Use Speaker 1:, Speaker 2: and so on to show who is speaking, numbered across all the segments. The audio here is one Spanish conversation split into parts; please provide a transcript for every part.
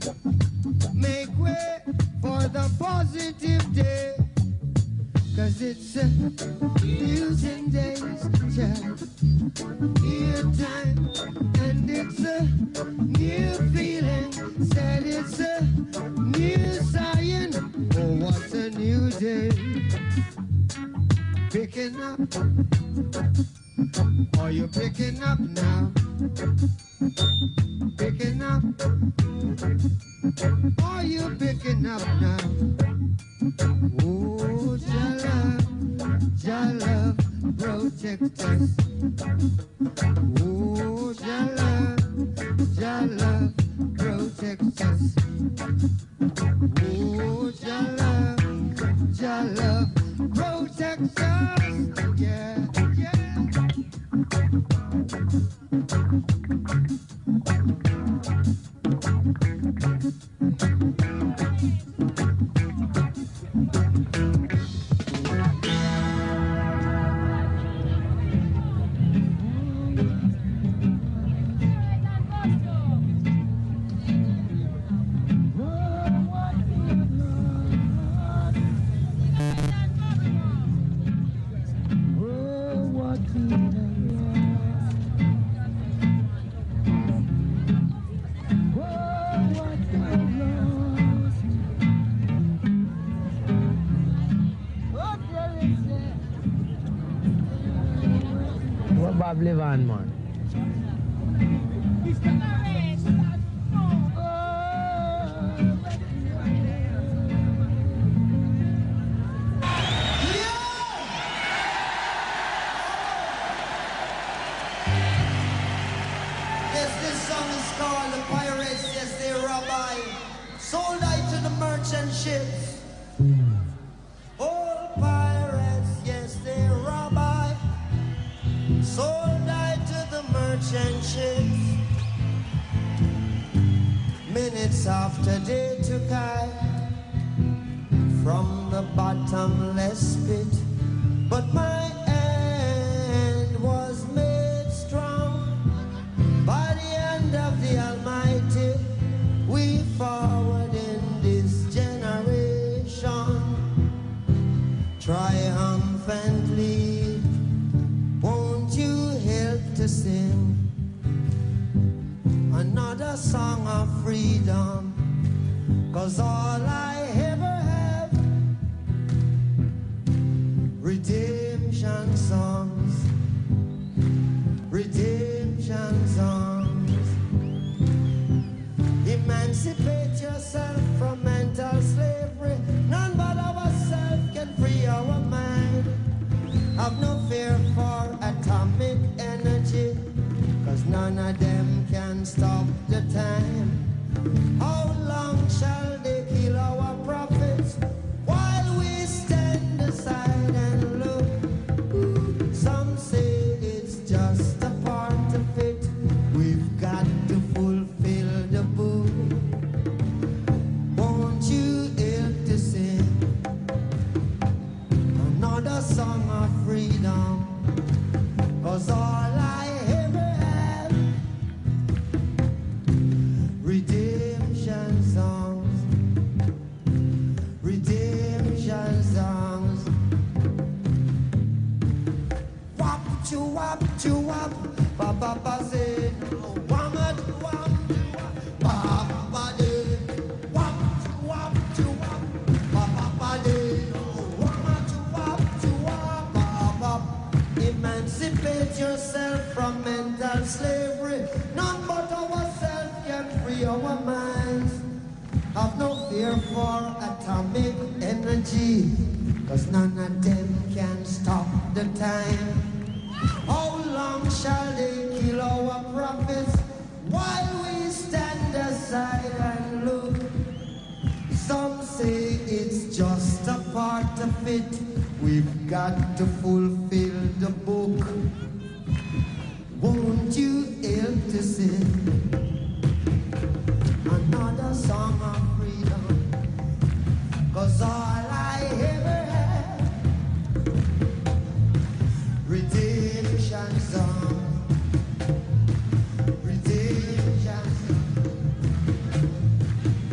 Speaker 1: Make way for the positive day, 'cause it's a using days, child. Year time, and it's a new feeling. Said it's a new science. Oh, what's a new day? Picking up. Are you picking up now? Picking up. Are you picking up now? Oh, Jah love, protect us. Oh, Jah love, protect us. Oh, Jah love, protect us. Yeah, yeah.
Speaker 2: Bob Levan, man.
Speaker 3: Yes, this song is called The Pirates, Yes, They Rabbi. Sold I to the merchant ships. All pirates, yes, they rabbi. Sold I to the merchant ships. Minutes after they took I from the bottomless pit, but my end was made strong by the hand of the Almighty. We forward in this generation triumphantly. Won't you help to sing another song of freedom? 'Cause all I ever have, redemption songs, redemption songs. Emancipate yourself from mental slavery. None but ourselves can free our mind. Have no fear for atomic energy, 'cause none of them can stop the time. How long shall they kill our prophets while we stand aside and look? Some say it's just a part of it. We've got to fulfill the book. Won't you help to sing another song of freedom? 'Cause all I ever have, redemption songs, redemption songs. Wap chu wap chu wap, ba ba ba say, wama chu wap chu wap, ba ba de, wap chu wap chu wap, ba ba ba de, wama chu wap chu wap, ba ba. Emancipate yourself from mental slavery. None but ourselves can free our minds. Have no fear for atomic energy, 'cause none of them can stop the time. How long shall they kill our prophets while we stand aside and look? Some say it's just a part of it. We've got to fulfill the book. Won't you help to sing another song of freedom? 'Cause all I ever had, redemption song, redemption song.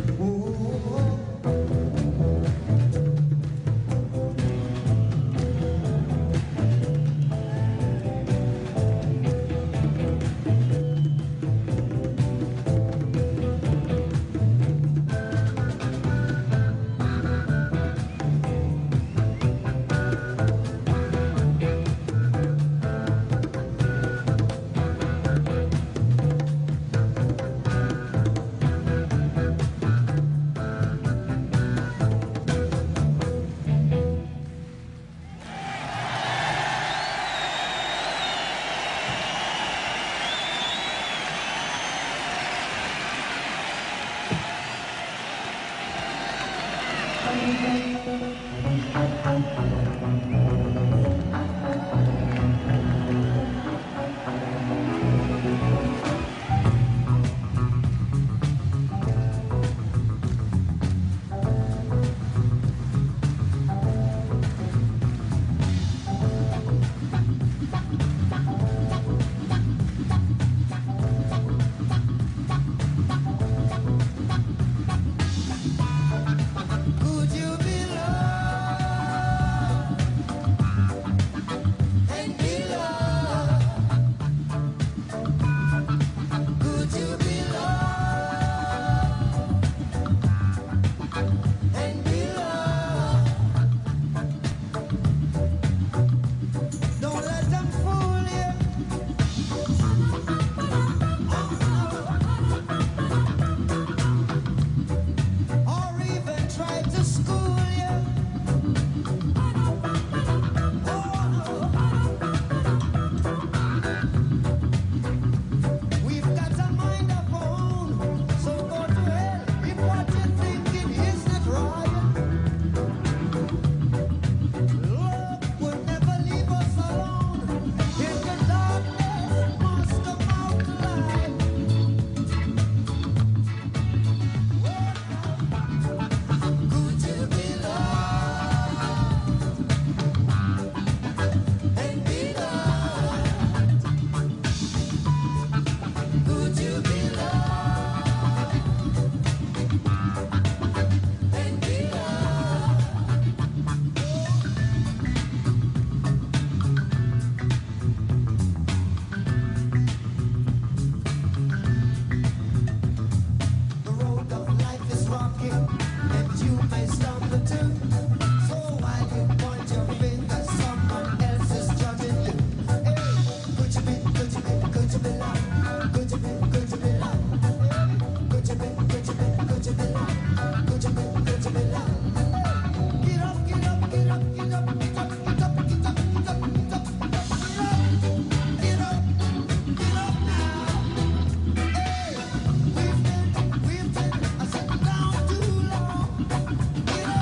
Speaker 3: We've been, I said, down too long.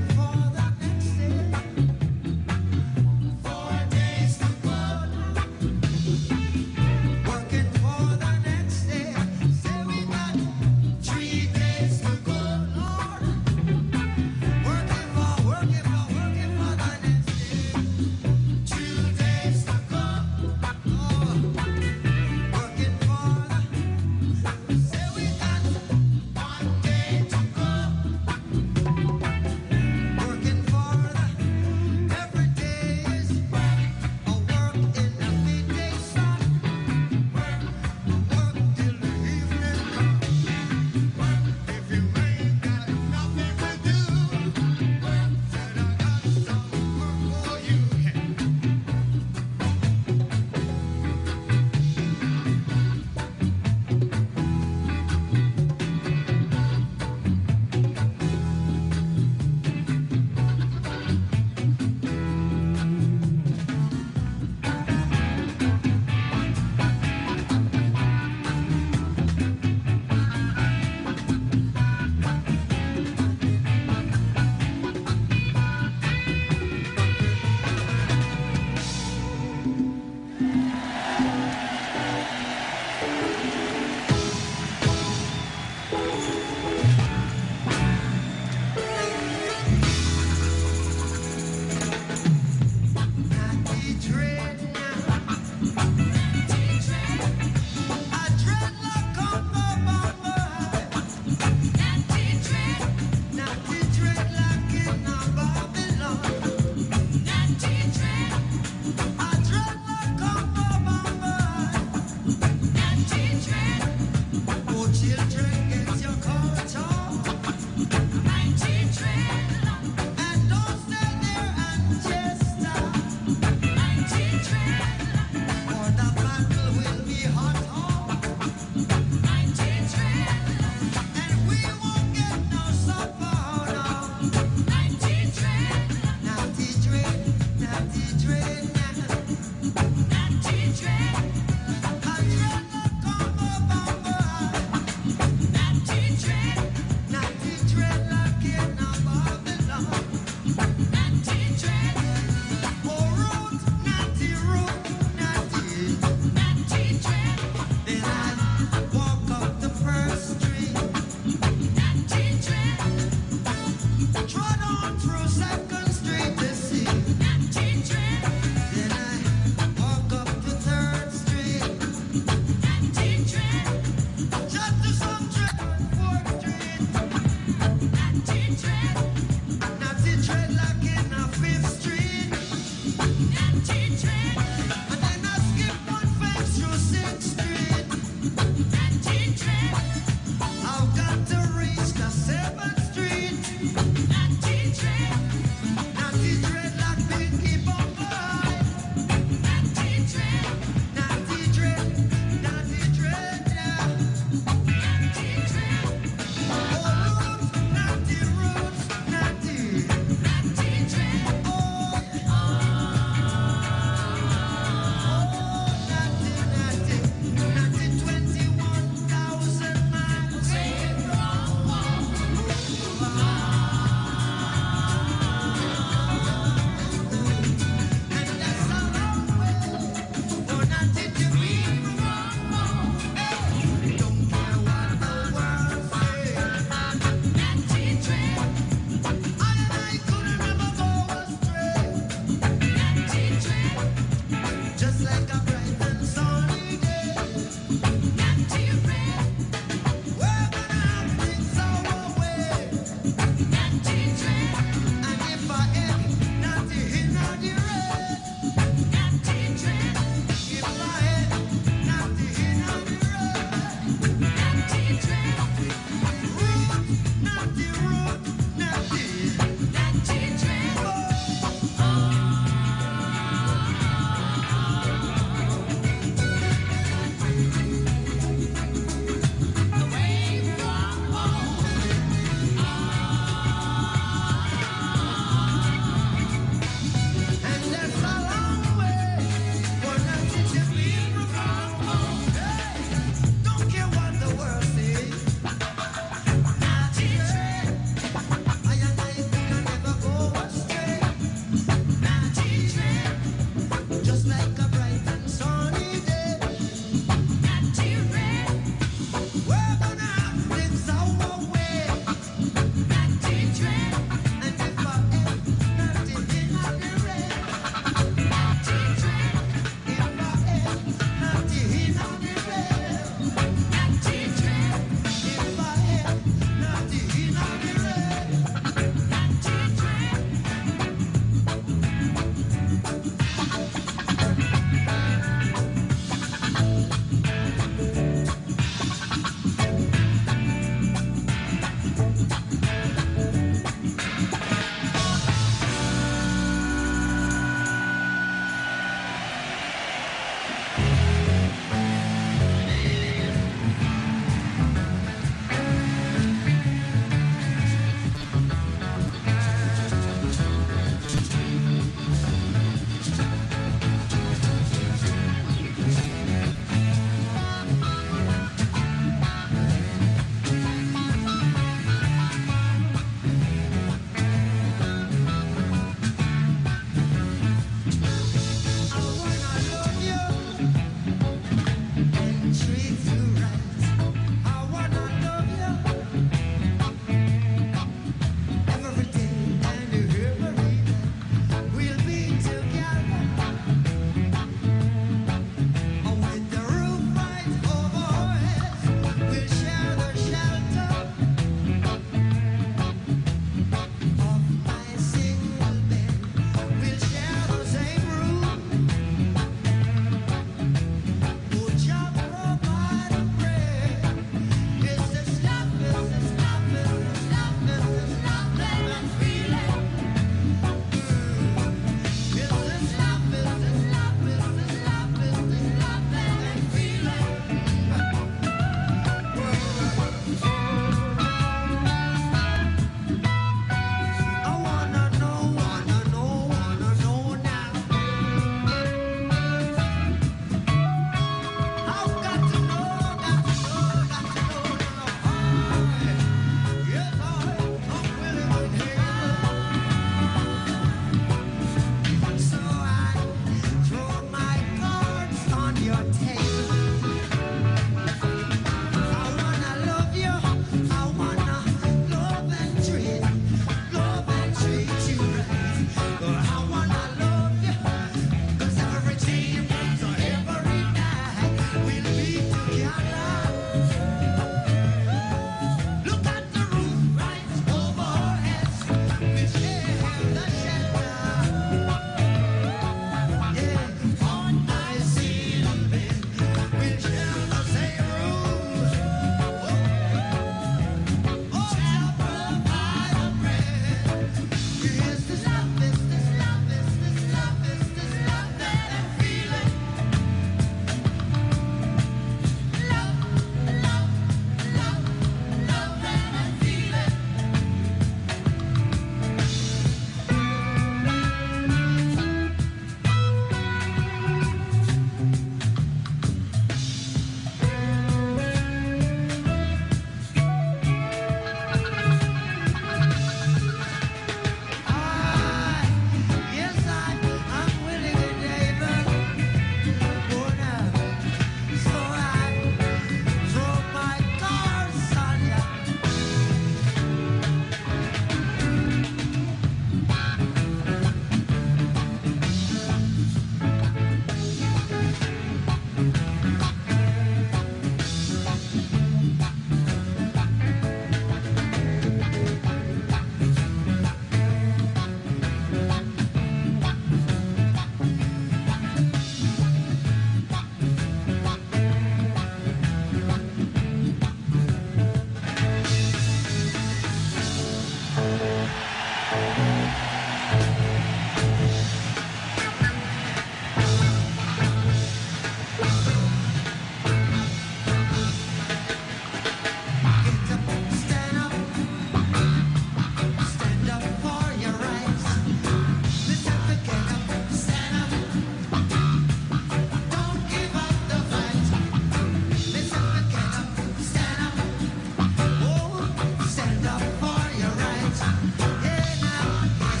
Speaker 3: Stand up for your rights. Yeah, now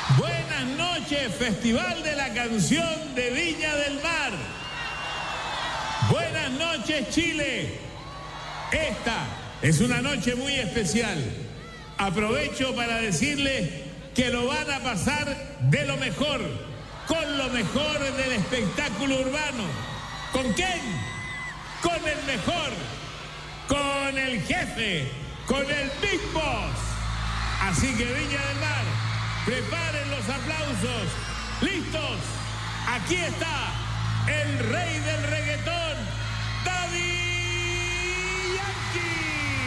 Speaker 2: Buenas noches, Festival de la Canción de Viña del Mar. Buenas noches, Chile. Esta es una noche muy especial. Aprovecho para decirles que lo van a pasar de lo mejor, con lo mejor del espectáculo urbano. ¿Con quién? Con el mejor, con el jefe, con el Big Boss. Así que Viña del Mar, preparen los aplausos. ¿Listos? Aquí está el rey del reggaetón, Daddy Yankee.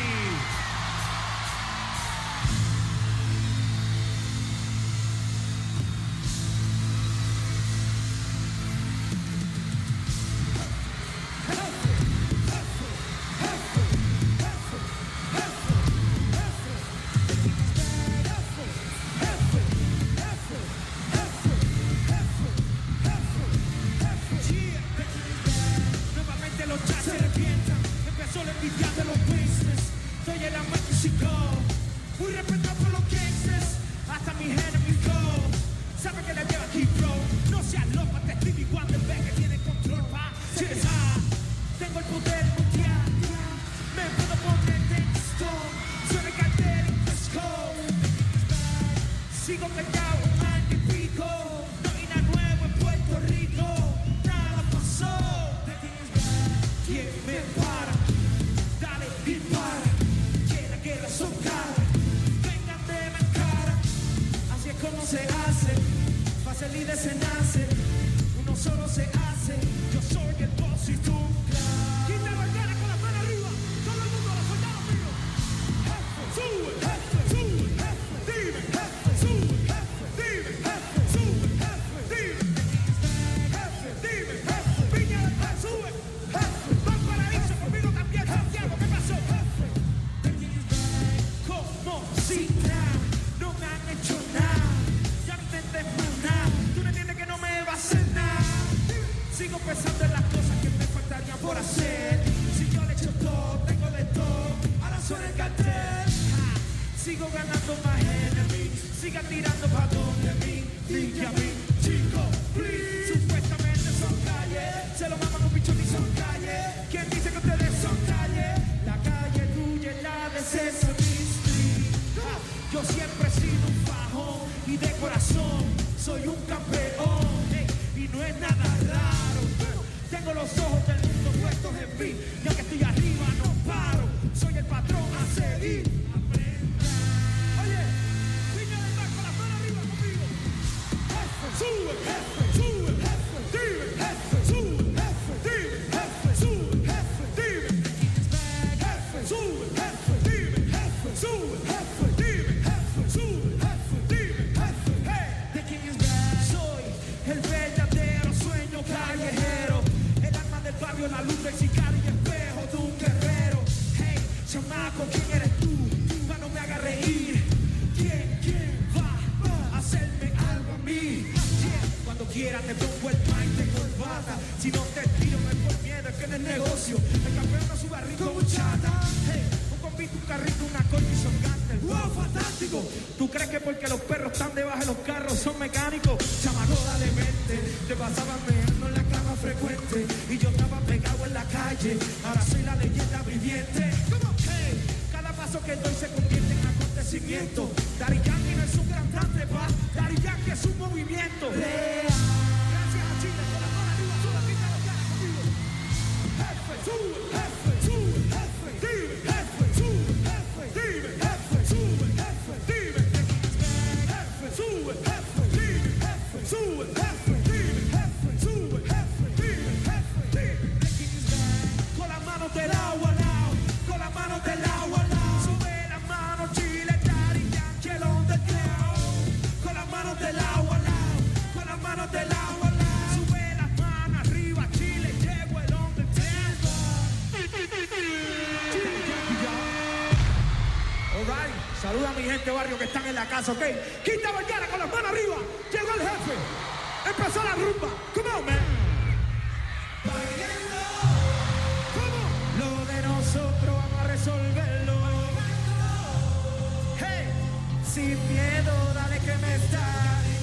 Speaker 4: Saluda a mi gente barrio que están en la casa, ¿ok? Quinta Vergara con las manos arriba. Llegó el jefe. Empezó la rumba. Come on, man. ¿Cómo? Lo de nosotros vamos a resolverlo. Hey, sin miedo, dale que me está.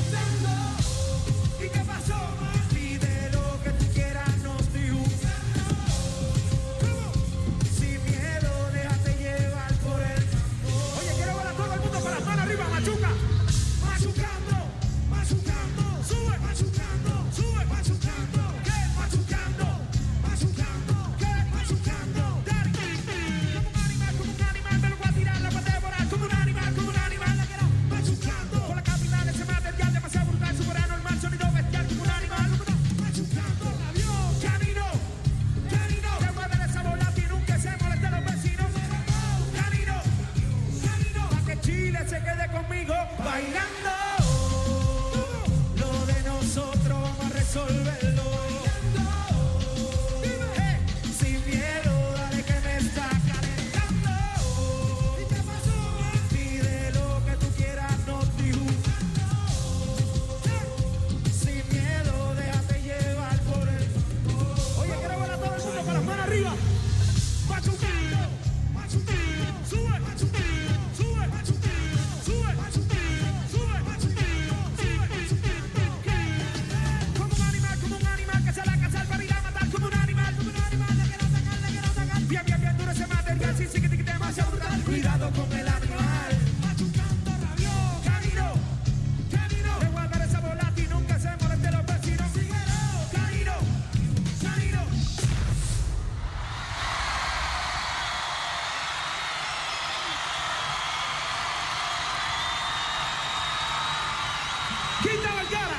Speaker 4: Quinta Vergara.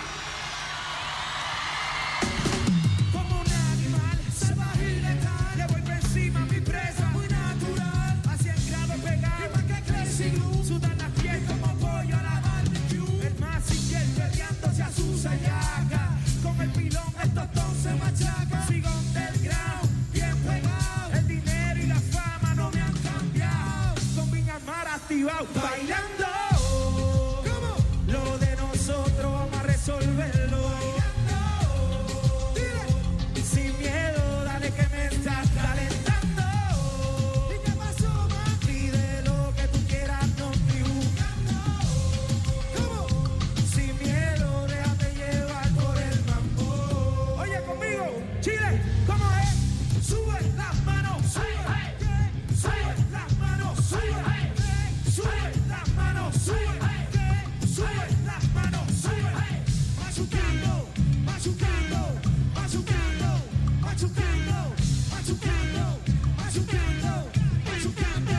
Speaker 4: Como un animal salvaje y letal, le voy por encima a mi presa, muy natural. A 100 grados pegado, y más que Crazy Glue, sudan las piel como pollo a la barbecue. El más inquiet peleándose a su sayaca, con el pilón el tostón se machaca. Sigo underground, bien pegado, el dinero y la fama no me han cambiado. Con Viña Mar activado, bailando. Lo de nosotros vamos a resolverlo. Sin miedo, dale que me estás calentando. ¿Y qué pasó, man? Pide lo que tú quieras, no estoy buscando. Sin miedo, déjate llevar por el mambo. Oye, conmigo, Chile, ¿cómo es? Sube las manos, sube. Sube las manos, sube. Sube las manos, sube. Sube las manos, sube. Machucando, machucando, machucando, machucando, machucando, machucando, machucando,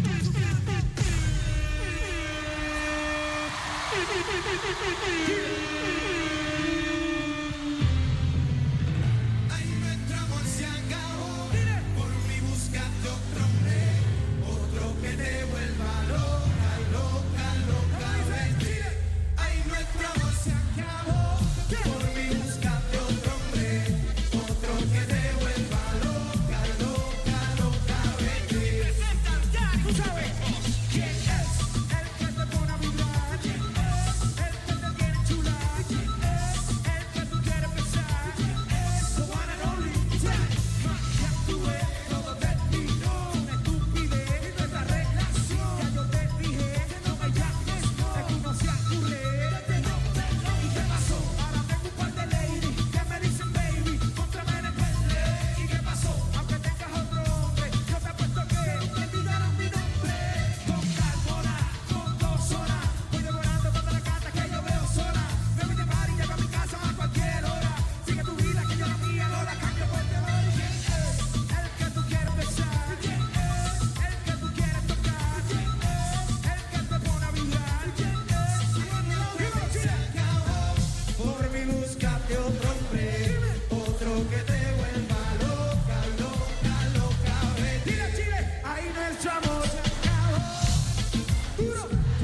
Speaker 3: Ahí nuestro amor se acabó. Por mí buscaste otro hombre, otro que te vuelva loca, loca, loca, vete. Ahí nuestro amor se acabó. Por mí buscaste otro hombre, otro que te vuelva loca, loca, loca, vete.
Speaker 4: ¿Tú sabes quién es el que te pone a vibrar? ¿Quién es el que te tiene chula? ¿Quién es el que tú quieres besar? ¿Quién es the one and only? Más que actúe, todo terminó. Una estupidez en nuestra relación. Ya yo te dije que no me llames, que tú no seas culé. ¿Y qué pasó? Ahora tengo un par de ladies que me dicen baby, contrame en el pele. ¿Y qué pasó? Aunque tengas otro hombre, yo te apuesto que te olvidaron mi nombre. Con carbona, con 2 horas, voy devorando toda la carta que yo veo sola. Me voy de par y llego a mi casa a cualquier hora. Sigue tu vida que yo la mía no la cambio por temor. ¿Quién es el que tú quieres besar? ¿Quién es el que tú quieres tocar? ¿Quién es el que te pone a vibrar? ¿Quién es?
Speaker 3: Se acabó. Por mí buscaste otro hombre, otro que te vuelva loca, loca, loca, vete.
Speaker 4: Dile Chile, ahí nuestro amor se acabó. Duro.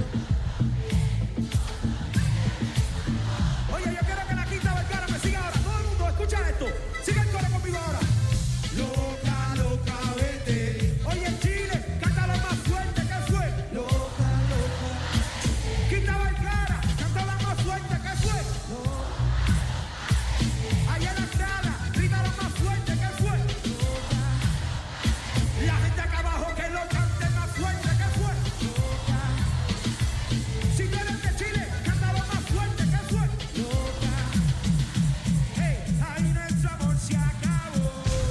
Speaker 4: Oye, yo quiero que la Quinta Vergara me siga ahora. Todo el mundo, escucha esto. Sigue el coro conmigo ahora.
Speaker 3: Loca, loca, vete.
Speaker 4: Oye, Chile, cántalo más fuerte que fue.
Speaker 3: Loca, loca.
Speaker 4: Quinta Vergara, cántalo más fuerte que fue. Allá en la sala, grítalo más fuerte que fue. La gente acá abajo que lo cante más fuerte que fue. Si tú eres de Chile, cántalo más fuerte que fue. Hey, ahí nuestro amor se acabó.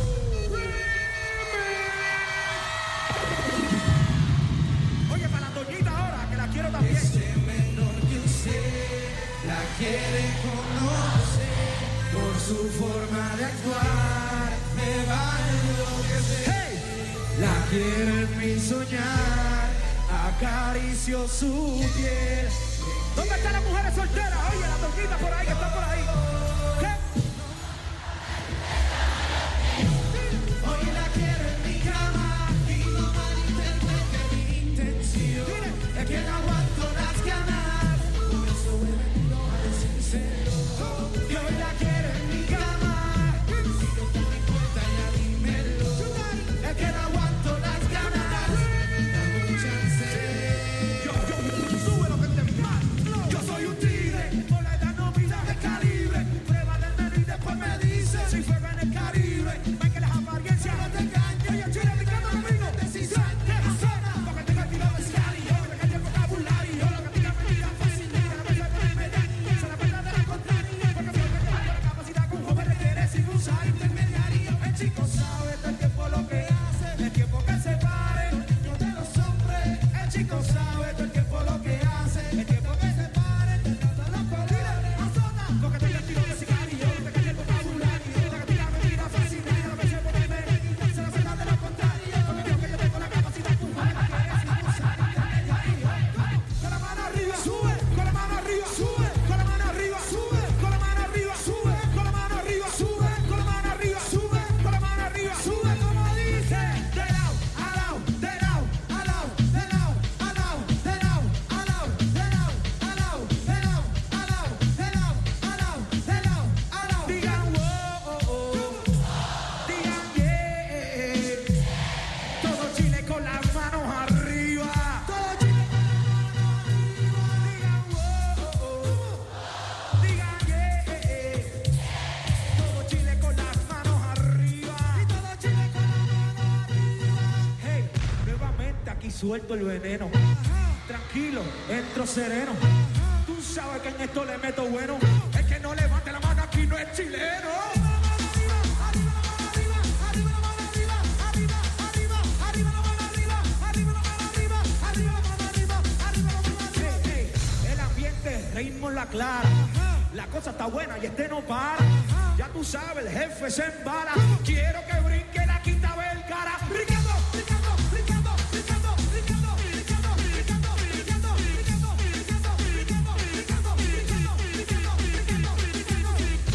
Speaker 4: Oye, para la doñita ahora, que la quiero también.
Speaker 3: Ese menor que usted la quiere conocer por su forma de actuar, me va a enloquecer.
Speaker 4: Hey,
Speaker 3: La quiero en mi soñar, acaricio su piel.
Speaker 4: ¿dónde están las mujeres solteras? Oye, la doñita por ahí, que está por ahí. ¿Qué?
Speaker 3: Hoy la quiero en mi cama y no malinterprete mi intención. Es que no aguanto las ganas, por eso he venido a decir sincero. Que hoy la quiero en mi cama, si no te di cuenta ya dímelo. Es que no aguanto las ganas, dame un chance.
Speaker 4: Yo, sube lo que te mal. Yo soy un tigre, por la edad no mira el calibre. Prueba del suelto el veneno. Tranquilo, entro sereno. Tú sabes que en esto le meto bueno. El que no levante la mano aquí no es chileno. El ambiente, ritmo en la clara. La cosa está buena y este no para. Ya tú sabes, el jefe se embala. Quiero que brinque la quinta Vergara. Brincando, brincando, brincando, brincando, brincando, brincando, brincando, brincando, brincando, brincando, brincando, brincando, brincando, brincando, brincando, brincando.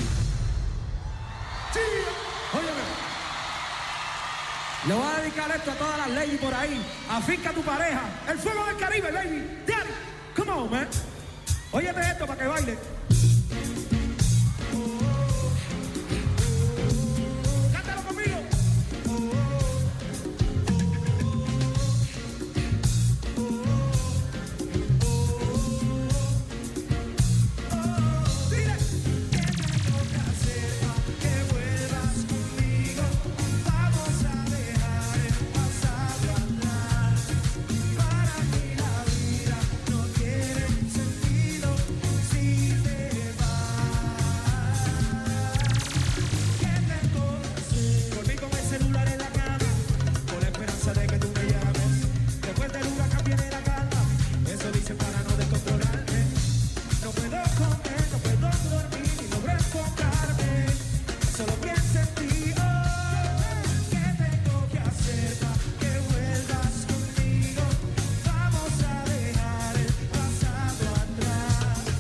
Speaker 4: Sí, óyeme. Le voy a dedicar esto a todas las ladies por ahí. Afinca a tu pareja. El fuego del Caribe, baby. Daddy, come on, man. Óyeme esto para que baile. Para no descontrolarme, no puedo